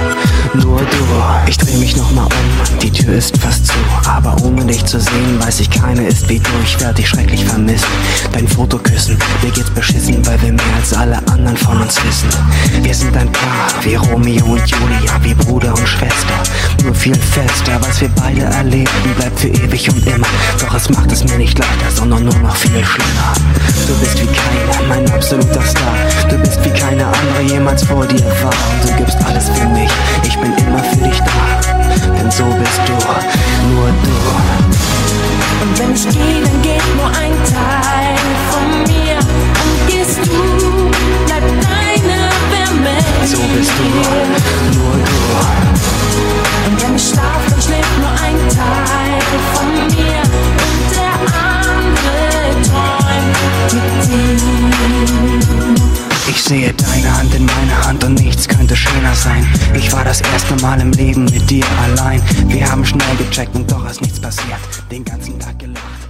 nur du. Ich dreh mich nochmal um, die Tür ist fast zu, aber ohne dich zu sehen, weiß ich, keine ist wie du. Ich werd dich schrecklich vermissen, dein Foto küssen. Mir geht's beschissen, weil wir mehr als alle anderen von uns wissen. Wir sind ein Paar, wie Romeo und Julia, wie Bruder und Schwester. Nur viel fester, was wir beide erleben, bleibt für ewig und immer. Doch es macht es mir nicht leichter, sondern nur noch viel schlimmer. Du bist wie keiner, mein absoluter Star. Du bist wie keine andere jemals vor dir war. Und du gibst alles für mich, ich bin immer für dich da. Denn so bist du, nur du. Und wenn ich gehe, dann geht nur ein Teil von mir. Und gehst du, bleibt deine Wärme. So bist du, nur du. Und wenn ich schlaf, dann schläft nur ein Teil von mir. Und der andere träumt mit dir. Ich sehe deine Hand in meiner Hand und nichts könnte schöner sein. Ich war das erste Mal im Leben mit dir allein. Wir haben schnell gecheckt und doch ist nichts passiert. Den ganzen Tag gelacht.